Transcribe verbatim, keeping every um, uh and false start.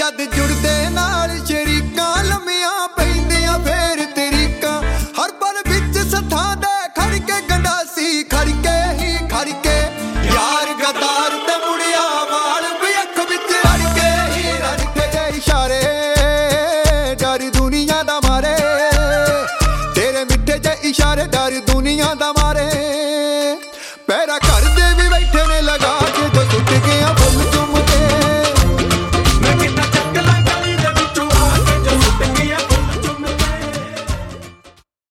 जद जुड़दे नाल शरीकां लम्मियां पैंदियां फेर तरीकां हर पल विच सथां दे खड़ के गंडासी खड़ के ही खड़ के यार गदार ते मुड़िया वाल भी अख विच रड़ के ही रड़ के जे इशारे डर दुनिया दा मारे तेरे मिठे जे इशारे डर दुनिया दा मारे।